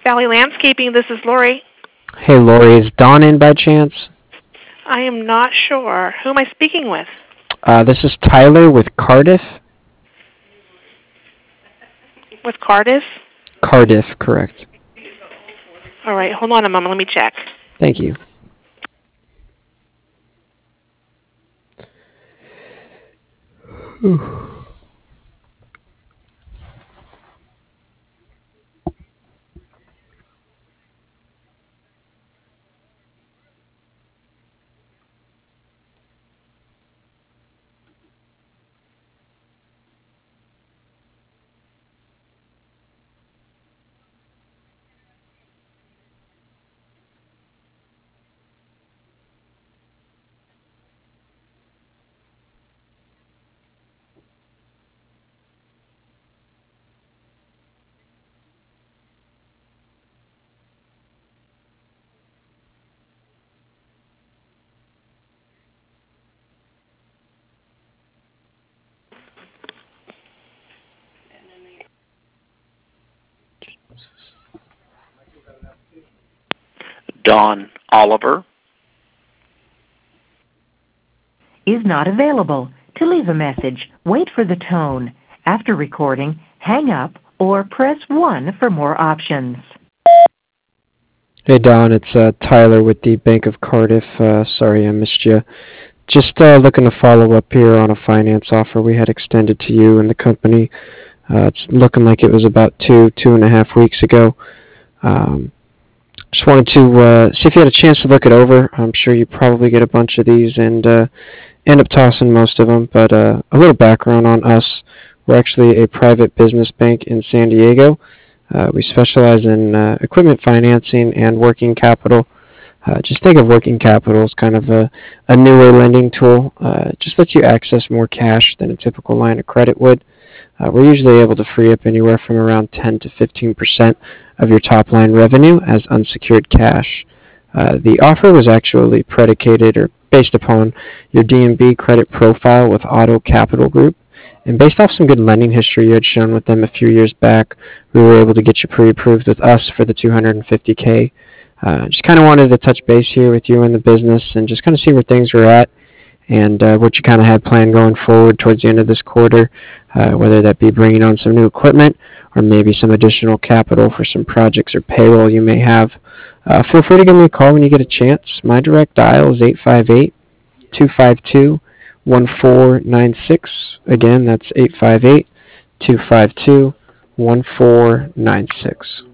Valley Landscaping, this is Lori. Hey, Lori, is Dawn in by chance? I am not sure. Who am I speaking with? This is Tyler with Cardiff. With Cardiff? Cardiff, correct. All right, hold on a moment. Let me check. Thank you. Dawn Oliver is not available. To leave a message, wait for the tone. After recording, hang up or press 1 for more options. Hey, Dawn, it's Tyler with the Bank of Cardiff. Sorry I missed you. Just looking to follow up here on a finance offer we had extended to you and the company. It's looking like it was about 2.5 weeks ago. Just wanted to see if you had a chance to look it over. I'm sure you probably get a bunch of these and end up tossing most of them, but a little background on us. We're actually a private business bank in San Diego. We specialize in equipment financing and working capital. Just think of working capital as kind of a newer lending tool. Just lets you access more cash than a typical line of credit would. We're usually able to free up anywhere from around 10 to 15% of your top line revenue as unsecured cash. The offer was actually predicated or based upon your DNB credit profile with Auto Capital Group. And based off some good lending history you had shown with them a few years back, we were able to get you pre-approved with us for the $250K. Just kind of wanted to touch base here with you in the business and just kind of see where things were at and what you kind of had planned going forward towards the end of this quarter, whether that be bringing on some new equipment or maybe some additional capital for some projects or payroll you may have. Feel free to give me a call when you get a chance. My direct dial is 858-252-1496. Again, that's 858-252-1496.